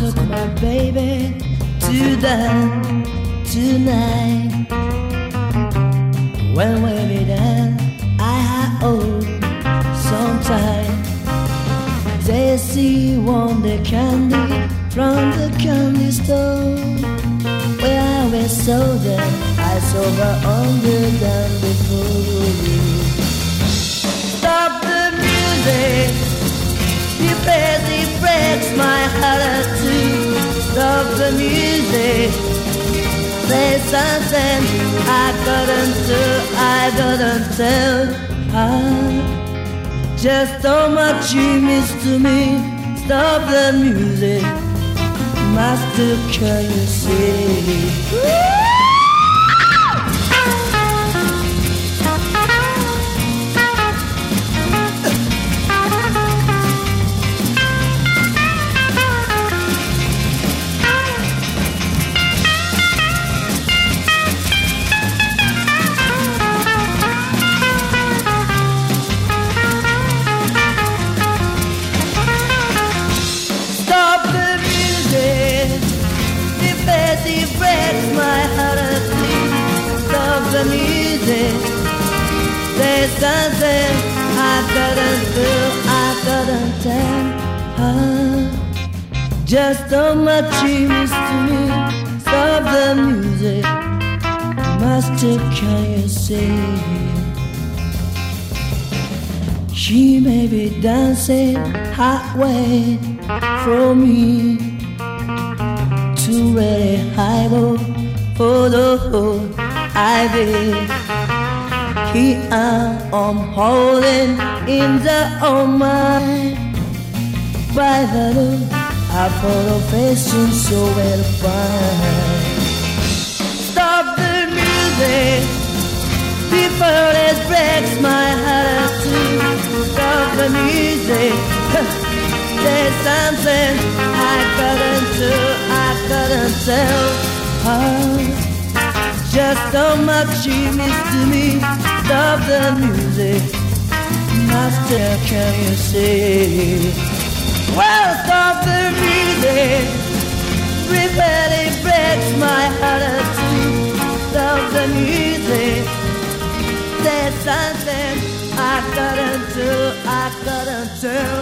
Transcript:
took my baby to dance tonight. When we began, I had some time. They see one the candy from the candy store. Where I was so dead, I saw her on the dance before. Stop the music, because it breaks my heart too. Stop the music, say something I couldn't tell her just how much you miss to me. Stop the music, master, can you see? It breaks my heart to stop the music. There's something I couldn't do, I couldn't tell her just how much she means to me. Stop the music, master, can you see? She may be dancing halfway from me, too very high for the whole ivy. Here I'm holding in the old mind. By the look, I put a facing so well fine. Stop the music before it breaks my heart too. Stop the music. There's something I couldn't do, I couldn't tell her just how much she means to me. Stop the music, master, can you see? Well, stop the music, really breaks my heart too. Stop the music, there's something I couldn't do, I couldn't tell